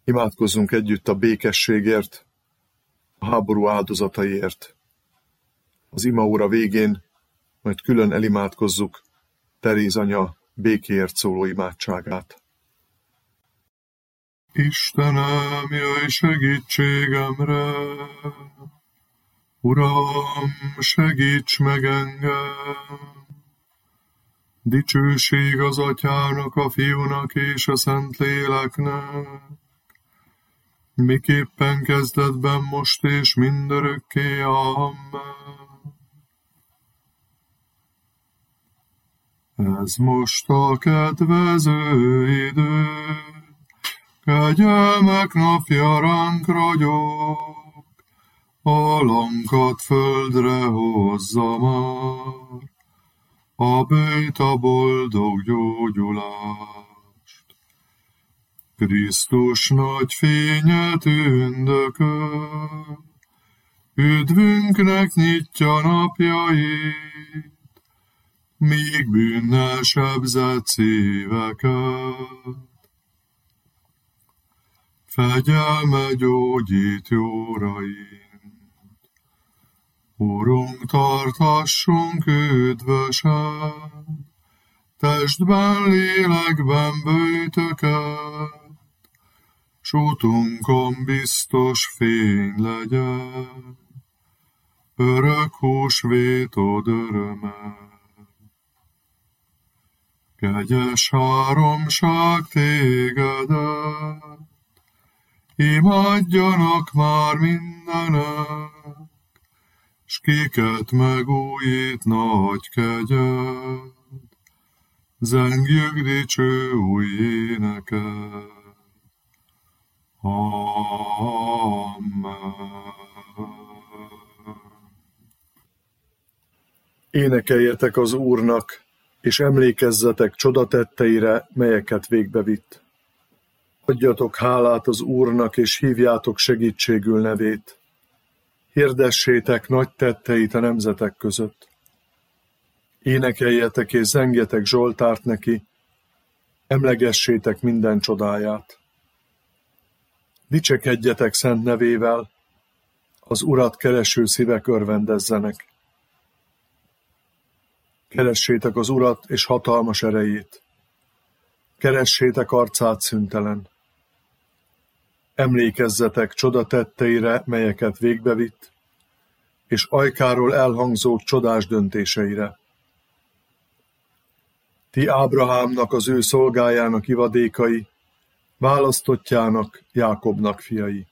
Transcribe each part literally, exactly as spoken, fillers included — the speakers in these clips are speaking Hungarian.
Imádkozzunk együtt a békességért, a háború áldozataiért. Az imaóra végén majd külön elimádkozzuk Teréz anya békéért szóló imádságát. Istenem, jöjj segítségemre! Uram, segíts meg engem! Dicsőség az Atyának, a Fiúnak és a Szentléleknek, miképpen kezdetben, most és mindörökké. Amen. Ez most a kedvező idő, kegyelmek napja ránk ragyog, alankat földre hozza már, a bőjt a boldog gyógyulást. Krisztus nagy fénye tündököl, üdvünknek nyitja napjait, míg bűnnel sebzett szíveket. Fegyelme gyógyít jóraint. Urunk, tartassunk üdvösen, testben, lélekben böjtöket, s útunkon biztos fény legyen, örök húsvétod öröme. Kegyes háromság tégedet, imádjanak már mindenek, s kiket megújít nagy kegyed, zengjük dicső új éneket. Amen. Énekeljetek az Úrnak, és emlékezzetek csodatetteire, melyeket végbevitt. Adjatok hálát az Úrnak, és hívjátok segítségül nevét. Hirdessétek nagy tetteit a nemzetek között. Énekeljetek és zengjetek zsoltárt neki, emlegessétek minden csodáját. Dicsekedjetek szent nevével, az Urat kereső szívek örvendezzenek. Keressétek az Urat és hatalmas erejét. Keressétek arcát szüntelen. Emlékezzetek csodatetteire, melyeket végbevitt, és ajkáról elhangzó csodás döntéseire. Ti Ábrahámnak, az ő szolgájának ivadékai, választottjának, Jákobnak fiai.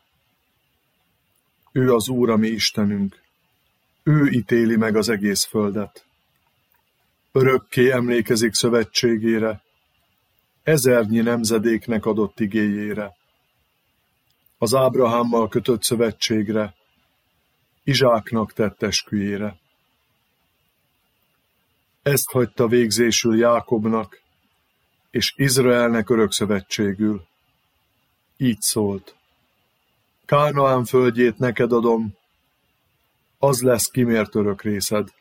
Ő az Úr, a mi Istenünk. Ő ítéli meg az egész földet. Örökké emlékezik szövetségére, ezernyi nemzedéknek adott igéjére. Az Ábrahámmal kötött szövetségre, Izsáknak tett esküjére. Ezt hagyta végzésül Jákobnak, és Izraelnek örökszövetségül. Így szólt: Kánaán földjét neked adom, az lesz kimért örök részed.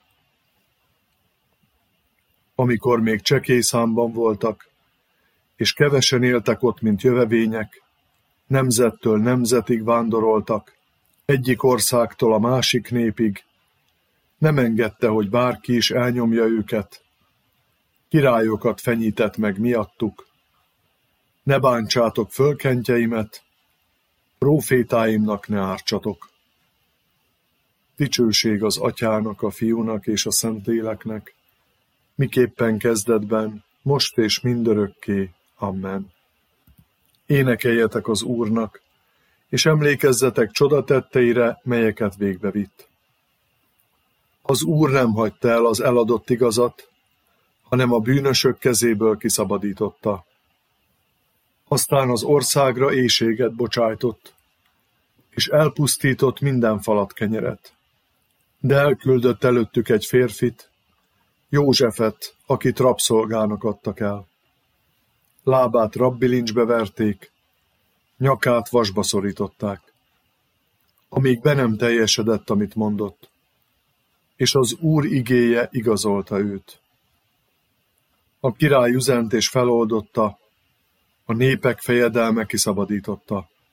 Amikor még csekély számban voltak, és kevesen éltek ott, mint jövevények, nemzettől nemzetig vándoroltak, egyik országtól a másik népig, nem engedte, hogy bárki is elnyomja őket, királyokat fenyített meg miattuk. Ne bántsátok fölkentjeimet, prófétáimnak ne ártsatok. Dicsőség az Atyának, a Fiúnak és a Szentléleknek, miképpen kezdetben, most és mindörökké. Amen. Énekeljetek az Úrnak, és emlékezzetek csodatetteire, melyeket végbevitt. Az Úr nem hagyta el az eladott igazat, hanem a bűnösök kezéből kiszabadította. Aztán az országra éhséget bocsájtott, és elpusztított minden falat kenyeret. De elküldött előttük egy férfit, Józsefet, akit rabszolgának adtak el. Lábát rabbilincsbe verték, nyakát vasba szorították, amíg be nem teljesedett, amit mondott, és az Úr igéje igazolta őt. A király üzent és feloldotta, a népek fejedelme kiszabadította.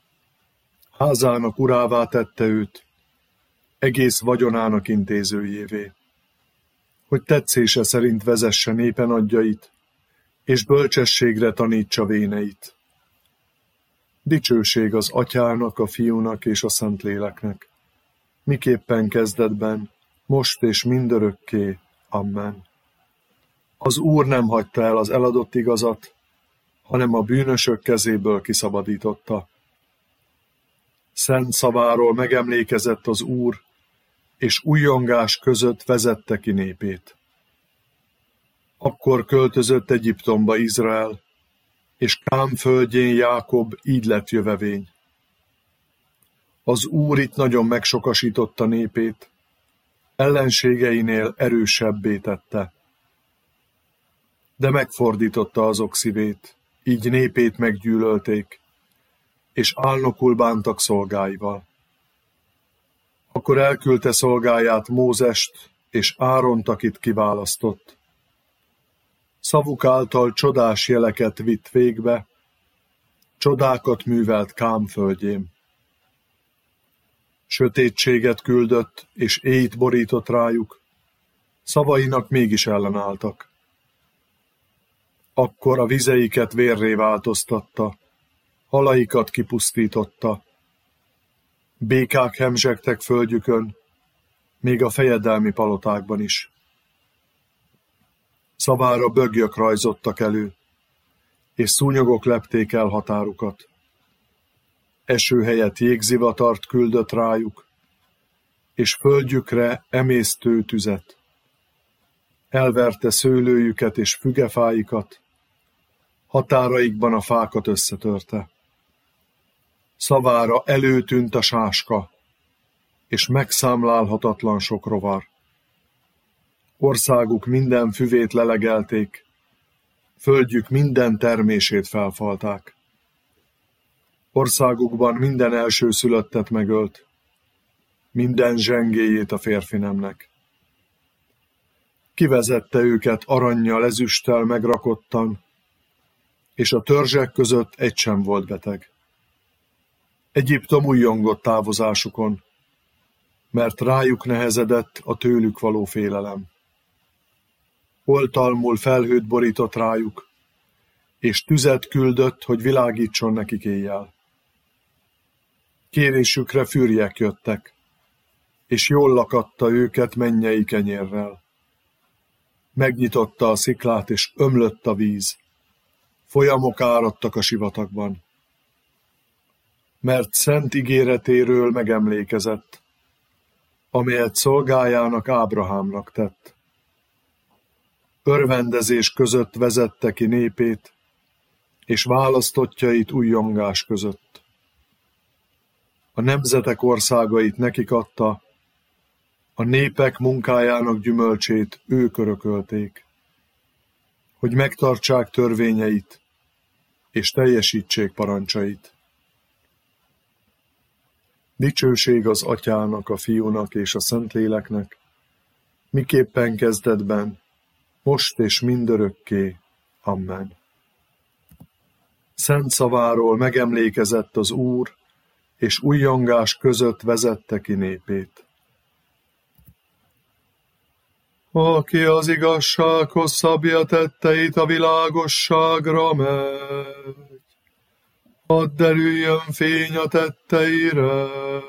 Házának urává tette őt, egész vagyonának intézőjévé, hogy tetszése szerint vezesse népe nagyjait, és bölcsességre tanítsa véneit. Dicsőség az Atyának, a Fiúnak és a Szentléleknek, miképpen kezdetben, most és mindörökké. Amen. Az Úr nem hagyta el az eladott igazat, hanem a bűnösök kezéből kiszabadította. Szent szaváról megemlékezett az Úr, és újjongás között vezette ki népét. Akkor költözött Egyiptomba Izrael, és Kám földjén Jákob így lett jövevény. Az Úr itt nagyon megsokasította népét, ellenségeinél erősebbé tette. De megfordította azok szívét, így népét meggyűlölték, és álnokul bántak szolgáival. Akkor elküldte szolgáját Mózest, és Áront, akit kiválasztott. Szavuk által csodás jeleket vitt végbe, csodákat művelt Kám földjén. Sötétséget küldött, és éjt borított rájuk, szavainak mégis ellenálltak. Akkor a vizeiket vérré változtatta, halaikat kipusztította. Békák hemzsegtek földjükön, még a fejedelmi palotákban is. Szavára böglyök rajzottak elő, és szúnyogok lepték el határukat. Eső helyett jégzivatart küldött rájuk, és földjükre emésztő tüzet. Elverte szőlőjüket és fügefáikat, határaikban a fákat összetörte. Szavára előtűnt a sáska, és megszámlálhatatlan sok rovar. Országuk minden füvét lelegelték, földjük minden termését felfalták. Országukban minden elsőszülöttet megölt, minden zsengéjét a férfi nemnek. Kivezette őket arannyal, ezüsttel megrakottan, és a törzsek között egy sem volt beteg. Egyiptom újjongott távozásukon, mert rájuk nehezedett a tőlük való félelem. Oltalmul felhőt borított rájuk, és tüzet küldött, hogy világítson nekik éjjel. Kérésükre fürjek jöttek, és jól lakatta őket mennyei kenyérrel. Megnyitotta a sziklát, és ömlött a víz. Folyamok áradtak a sivatagban. Mert szent ígéretéről megemlékezett, amelyet szolgájának Ábrahámnak tett. Örvendezés között vezette ki népét, és választottjait újjongás között. A nemzetek országait nekik adta, a népek munkájának gyümölcsét ők örökölték, hogy megtartsák törvényeit, és teljesítsék parancsait. Dicsőség az Atyának, a Fiúnak és a Szentléleknek, miképpen kezdetben, most és mindörökké. Amen. Szent szaváról megemlékezett az Úr, és újjongás között vezette ki népét. Aki az igazsághoz szabja tetteit, a világosságra megy. Hadd derüljön fény a tetteire.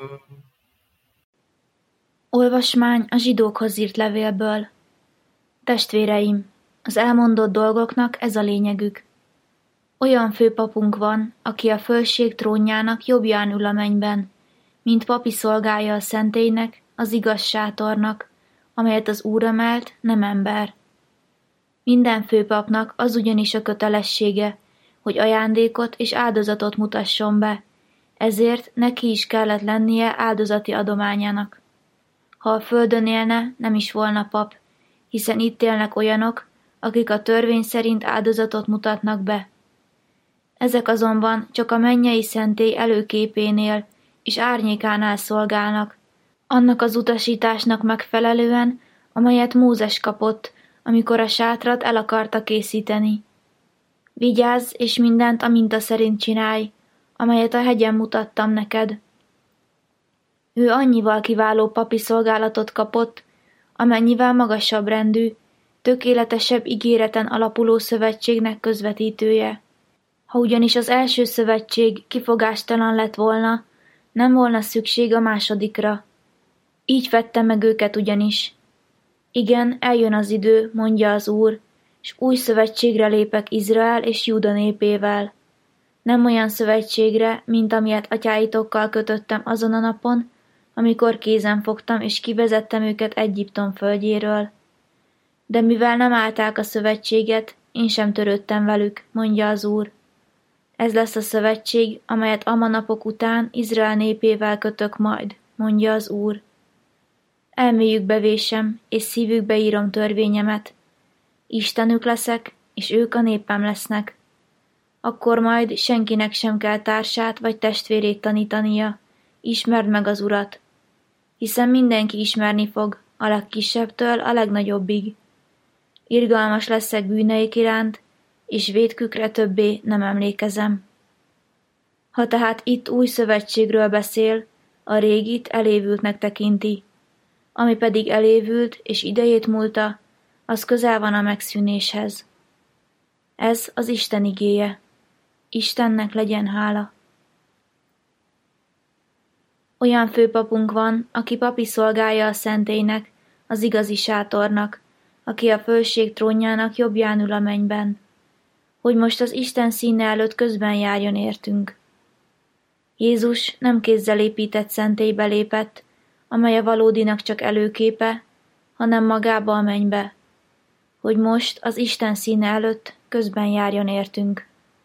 Olvasmány a zsidókhoz írt levélből. Testvéreim, az elmondott dolgoknak ez a lényegük. Olyan főpapunk van, aki a földség trónjának jobbján ül a mennyben, mint papi szolgája a szentélynek, az igaz sátornak, amelyet az Úr emelt, nem ember. Minden főpapnak az ugyanis a kötelessége, hogy ajándékot és áldozatot mutasson be, ezért neki is kellett lennie áldozati adományának. Ha a földön élne, nem is volna pap, hiszen itt élnek olyanok, akik a törvény szerint áldozatot mutatnak be. Ezek azonban csak a mennyei szentély előképénél és árnyékánál szolgálnak, annak az utasításnak megfelelően, amelyet Mózes kapott, amikor a sátrat el akarta készíteni. Vigyázz, és mindent a minta szerint csinálj, amelyet a hegyen mutattam neked. Ő annyival kiváló papi szolgálatot kapott, amennyivel magasabb rendű, tökéletesebb ígéreten alapuló szövetségnek közvetítője. Ha ugyanis az első szövetség kifogástalan lett volna, nem volna szükség a másodikra. Így vette meg őket ugyanis. Igen, eljön az idő, mondja az Úr, és új szövetségre lépek Izrael és Júda népével. Nem olyan szövetségre, mint amilyet atyáitokkal kötöttem azon a napon, amikor kézen fogtam és kivezettem őket Egyiptom földjéről. De mivel nem állták a szövetséget, én sem törődtem velük, mondja az Úr. Ez lesz a szövetség, amelyet ama napok után Izrael népével kötök majd, mondja az Úr. Elméjükbe vésem, és szívükbe írom törvényemet. Istenük leszek, és ők a népem lesznek. Akkor majd senkinek sem kell társát vagy testvérét tanítania. Ismerd meg az Urat. Hiszen mindenki ismerni fog, a legkisebbtől a legnagyobbig. Irgalmas leszek bűneik iránt, és vétkükre többé nem emlékezem. Ha tehát itt új szövetségről beszél, a régit elévültnek tekinti. Ami pedig elévült és idejét múlta, az közel van a megszűnéshez. Ez az Isten igéje. Istennek legyen hála. Olyan főpapunk van, aki papi szolgája a szentélynek, az igazi sátornak, aki a fölség trónjának jobbján ül a mennyben, hogy most az Isten színe előtt közben járjon értünk. Jézus nem kézzel épített szentélybe lépett, amely a valódinak csak előképe, hanem magába a mennybe, hogy most az Isten színe előtt közben járjon értünk.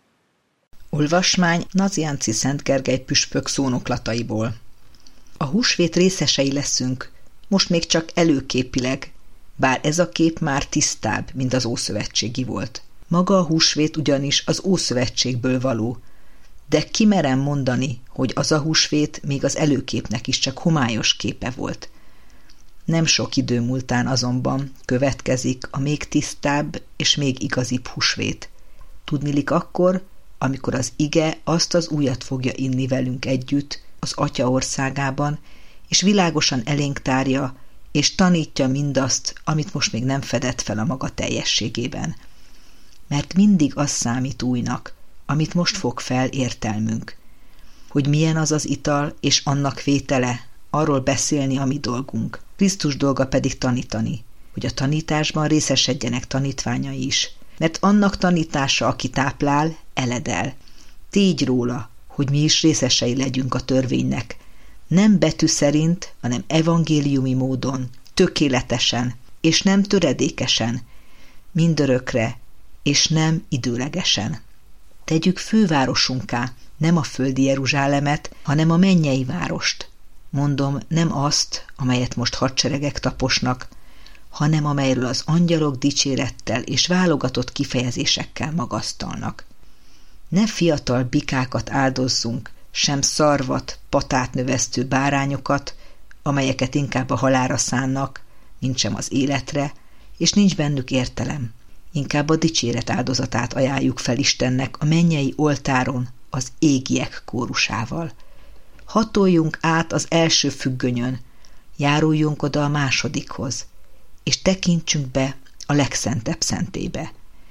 Olvasmány Nazianci Szent Gergely püspök szónoklataiból. A húsvét részesei leszünk, most még csak előképileg, bár ez a kép már tisztább, mint az ószövetségi volt. Maga a húsvét ugyanis az ószövetségből való, de kimerem mondani, hogy az a húsvét még az előképnek is csak homályos képe volt. Nem sok idő múltán azonban következik a még tisztább és még igazibb húsvét. Tudniillik akkor, amikor az ige azt az újat fogja inni velünk együtt az Atya országában, és világosan elénk tárja, és tanítja mindazt, amit most még nem fedett fel a maga teljességében. Mert mindig az számít újnak, amit most fog fel értelmünk. Hogy milyen az az ital és annak vétele, arról beszélni a mi dolgunk. Krisztus dolga pedig tanítani, hogy a tanításban részesedjenek tanítványai is. Mert annak tanítása, aki táplál, eledel. Tégy róla, hogy mi is részesei legyünk a törvénynek. Nem betű szerint, hanem evangéliumi módon, tökéletesen, és nem töredékesen, mindörökre, és nem időlegesen. Tegyük fővárosunká, nem a földi Jeruzsálemet, hanem a mennyei várost. Mondom, nem azt, amelyet most hadseregek taposnak, hanem amelyről az angyalok dicsérettel és válogatott kifejezésekkel magasztalnak. Ne fiatal bikákat áldozzunk, sem szarvat, patát növesztő bárányokat, amelyeket inkább a halálra szánnak, mint sem az életre, és nincs bennük értelem. Inkább a dicséret áldozatát ajánljuk fel Istennek a mennyei oltáron az égiek kórusával. Hatoljunk át az első függönyön, járuljunk oda a másodikhoz, és tekintsünk be a legszentebb szentébe.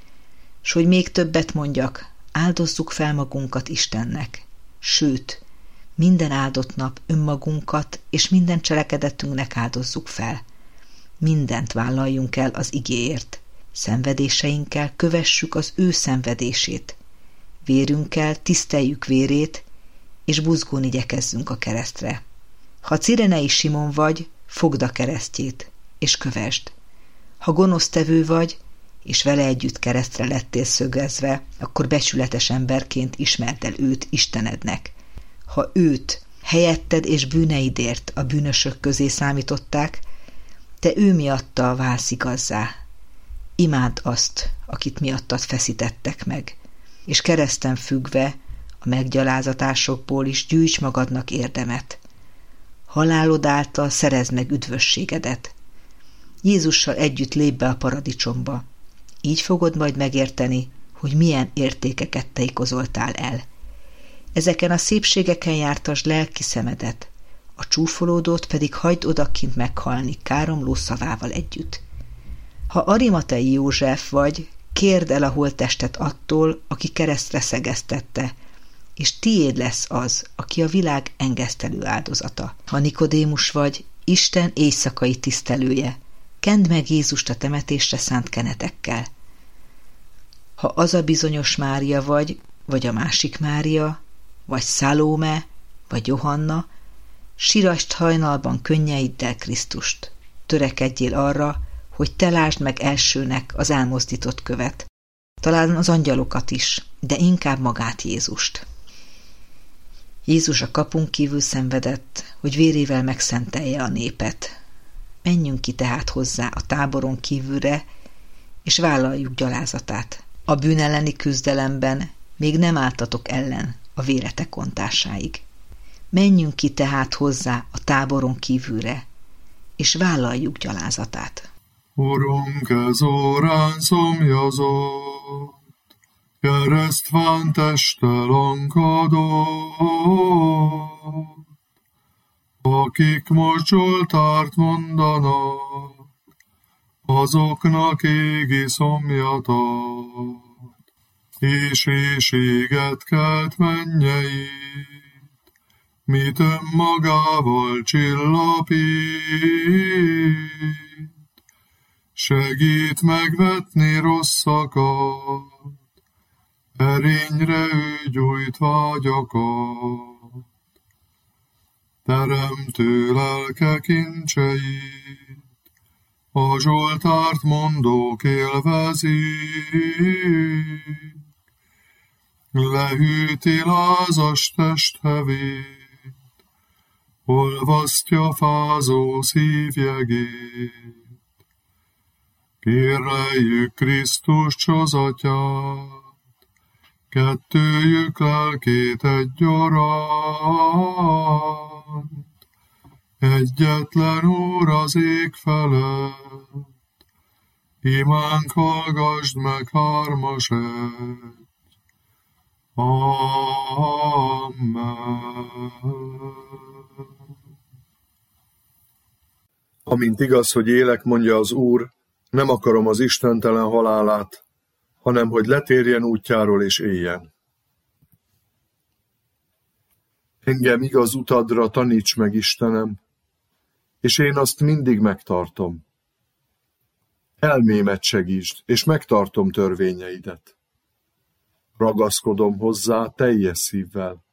S hogy még többet mondjak, áldozzuk fel magunkat Istennek, sőt, minden áldott nap önmagunkat és minden cselekedetünknek áldozzuk fel. Mindent vállaljunk el az igéért. Szenvedéseinkkel kövessük az ő szenvedését. Vérünkkel tiszteljük vérét, és buzgón igyekezzünk a keresztre. Ha Cirenei Simon vagy, fogd a keresztjét, és kövesd. Ha gonosztevő vagy, és vele együtt keresztre lettél szögezve, akkor becsületes emberként ismerd el őt Istenednek. Ha őt helyetted és bűneidért a bűnösök közé számították, te ő miatta válsz igazzá. Imádd azt, akit miattad feszítettek meg, és kereszten függve a meggyalázatásokból is gyűjts magadnak érdemet. Halálod által szerezd meg üdvösségedet. Jézussal együtt lépj be a paradicsomba. Így fogod majd megérteni, hogy milyen értékeket tejkozoltál el. Ezeken a szépségeken jártasd lelki szemedet, a a csúfolódót pedig hagyd odakint meghalni káromló szavával együtt. Ha Arimatei József vagy, kérd el a holttestet attól, aki keresztre szegeztette, és tiéd lesz az, aki a világ engesztelő áldozata. Ha Nikodémus vagy, Isten éjszakai tisztelője, kend meg Jézust a temetésre szánt kenetekkel. Ha az a bizonyos Mária vagy, vagy a másik Mária, vagy Szalóme, vagy Johanna, sirasd hajnalban könnyeiddel Krisztust. Törekedjél arra, hogy te lásd meg elsőnek az elmozdított követ, talán az angyalokat is, de inkább magát Jézust. Jézus a kapunk kívül szenvedett, hogy vérével megszentelje a népet. Menjünk ki tehát hozzá a táboron kívülre, és vállaljuk gyalázatát. A bűn elleni küzdelemben még nem álltatok ellen a véretek ontásáig. Menjünk ki tehát hozzá a táboron kívülre, és vállaljuk gyalázatát. Urunk, ez órán szomjazott, keresztván testtel ankadott, akik most Zsoltárt mondanak, azoknak égi szomjatat, és éjséget kelt mennyeit, mit önmagával csillapít. Segít megvetni rosszakat, erényre ő gyújt vágyakat. Teremtő lelke kincseit, a Zsoltárt mondók élvezik. Lehűti lázas testhevét, olvasztja fázó szívjegét. Kéreljük Krisztus csozatját, kettőjük lelkét egyaránt. Egyetlen Úr az ég felett, imánk hallgasd meg hármas egy. Amen. Amint igaz, hogy élek, mondja az Úr, nem akarom az istentelen halálát, hanem hogy letérjen útjáról és éljen. Engem igaz utadra taníts meg, Istenem, és én azt mindig megtartom. Elmémet segítsd, és megtartom törvényeidet. Ragaszkodom hozzá teljes szívvel.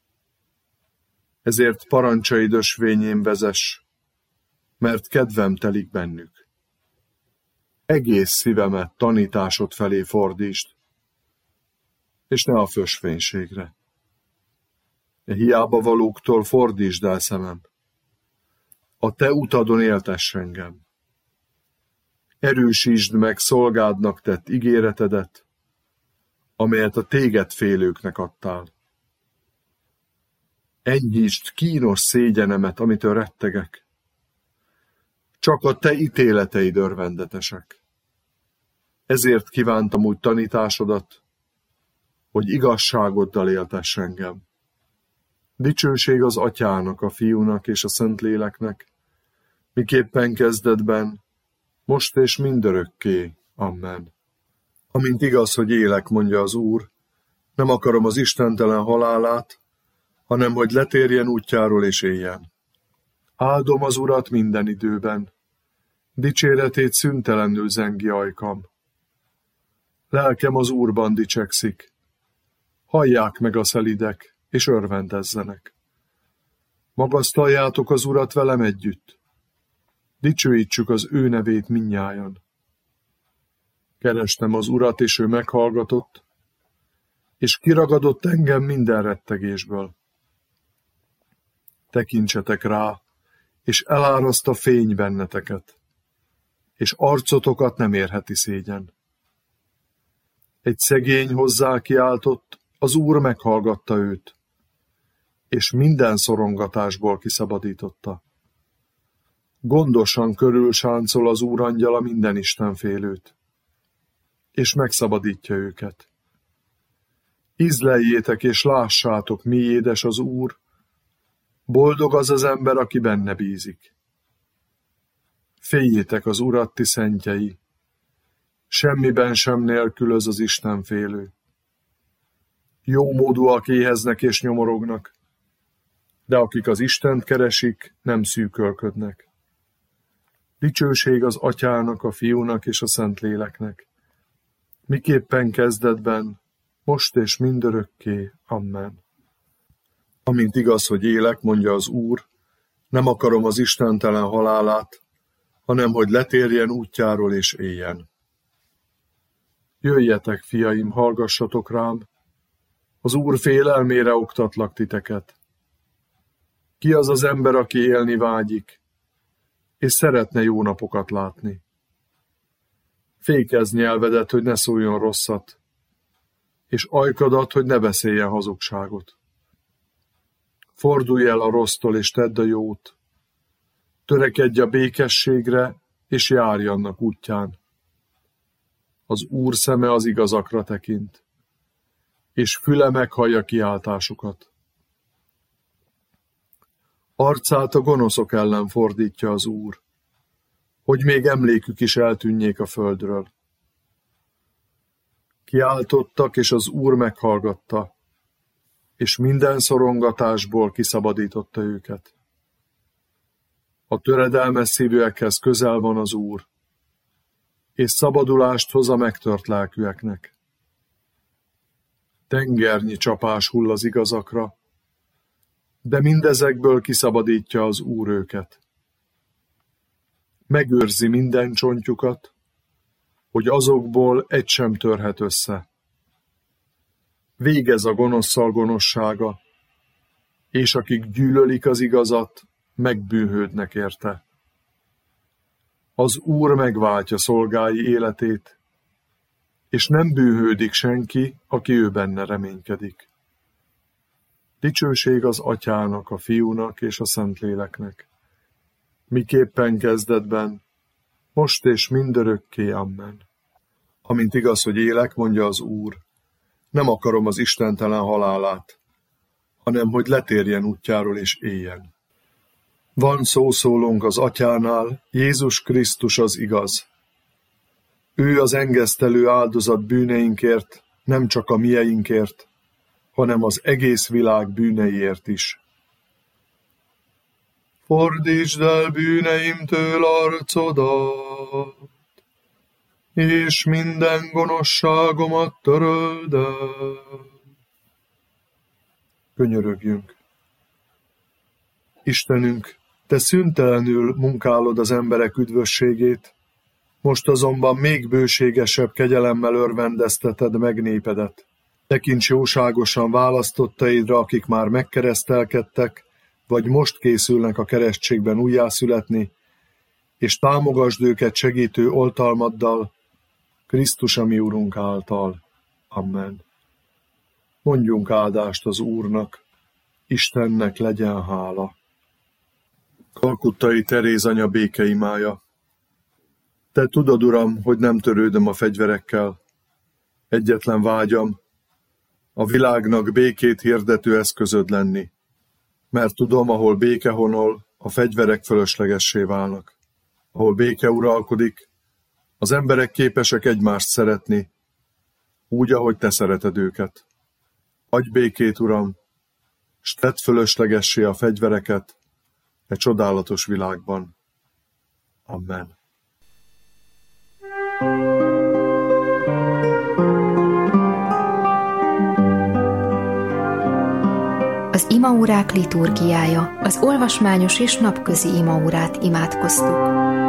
Ezért parancsaid ösvényén vezess, mert kedvem telik bennük. Egész szívemet tanításod felé fordítsd, és ne a fösvénységre. E hiába valóktól fordítsd el szemem. A te utadon éltess engem. Erősítsd meg szolgádnak tett ígéretedet, amelyet a téged félőknek adtál. Enyhítsd kínos szégyenemet, amitől rettegek. Csak a te ítéleteid örvendetesek. Ezért kívántam úgy tanításodat, hogy igazságoddal éltess engem. Dicsőség az Atyának, a Fiúnak és a Szentléleknek, miképpen kezdetben, most és mindörökké. Amen. Amint igaz, hogy élek, mondja az Úr, nem akarom az istentelen halálát, hanem hogy letérjen útjáról és éljen. Áldom az Urat minden időben, dicséretét szüntelenül zengi ajkam. Lelkem az Úrban dicsekszik, hallják meg a szelidek, és örvendezzenek. Magasztaljátok az Urat velem együtt, dicsőítsük az ő nevét mindnyájan. Kerestem az Urat, és ő meghallgatott, és kiragadott engem minden rettegésből. Tekintsetek rá, és eláraszt a fény benneteket, és arcotokat nem érheti szégyen. Egy szegény hozzá kiáltott, az Úr meghallgatta őt, és minden szorongatásból kiszabadította. Gondosan körülsáncol az Úr angyala minden istenfélőt, és megszabadítja őket. Ízleljétek és lássátok, mi édes az Úr, Boldog az az ember, aki benne bízik. Féljétek az Urat, ti szentjei, semmiben sem nélkülöz az istenfélő. Jómódúak éheznek és nyomorognak, de akik az Istent keresik, nem szűkölködnek. Dicsőség az Atyának, a Fiúnak és a Szentléleknek, miképpen kezdetben, most és mindörökké. Amen. Amint igaz, hogy élek, mondja az Úr, nem akarom az istentelen halálát, hanem hogy letérjen útjáról és éljen. Jöjjetek, fiaim, hallgassatok rám, az Úr félelmére oktatlak titeket. Ki az az ember, aki élni vágyik, és szeretne jó napokat látni? Fékezz nyelvedet, hogy ne szóljon rosszat, és ajkadat, hogy ne beszéljen hazugságot. Fordulj el a rossztól, és tedd a jót. Törekedj a békességre, és járj annak útján. Az Úr szeme az igazakra tekint, és füle meghallja kiáltásukat. Arcát a gonoszok ellen fordítja az Úr, hogy még emlékük is eltűnjék a földről. Kiáltottak, és az Úr meghallgatta, és minden szorongatásból kiszabadította őket. A töredelmes szívűekhez közel van az Úr, és szabadulást hoz a megtört lelkűeknek. Tengernyi csapás hull az igazakra, de mindezekből kiszabadítja az Úr őket. Megőrzi minden csontjukat, hogy azokból egy sem törhet össze. Végez a gonoszszal gonoszsága, és akik gyűlölik az igazat, megbűnhődnek érte. Az Úr megváltja szolgái életét, és nem bűnhődik senki, aki ő benne reménykedik. Dicsőség az Atyának, a Fiúnak és a Szentléleknek, miképpen kezdetben, most és mindörökké. Amen. Amint igaz, hogy élek, mondja az Úr, nem akarom az istentelen halálát, hanem hogy letérjen útjáról és éljen. Van szószólónk az Atyánál, Jézus Krisztus az igaz. Ő az engesztelő áldozat bűneinkért, nem csak a mieinkért, hanem az egész világ bűneiért is. Fordítsd el bűneimtől arcodat, és minden gonoszságomat töröld el. Könyörögjünk. Istenünk, te szüntelenül munkálod az emberek üdvösségét, most azonban még bőségesebb kegyelemmel örvendezteted meg népedet. Tekints jóságosan választottaidra, akik már megkeresztelkedtek, vagy most készülnek a keresztségben újjászületni, és támogasd őket segítő oltalmaddal, Krisztus a mi Urunk által. Amen. Mondjunk áldást az Úrnak, Istennek legyen hála. Kalkuttai Teréz anya békeimája. Te tudod, Uram, hogy nem törődöm a fegyverekkel. Egyetlen vágyam, a világnak békét hirdető eszközöd lenni, mert tudom, ahol béke honol, a fegyverek fölöslegessé válnak. Ahol béke uralkodik, az emberek képesek egymást szeretni, úgy, ahogy te szereted őket. Adj békét, Uram, s tedd fölöslegessé a fegyvereket e csodálatos világban. Amen. Az imaórák liturgiája, az olvasmányos és napközi imaórát imádkoztuk.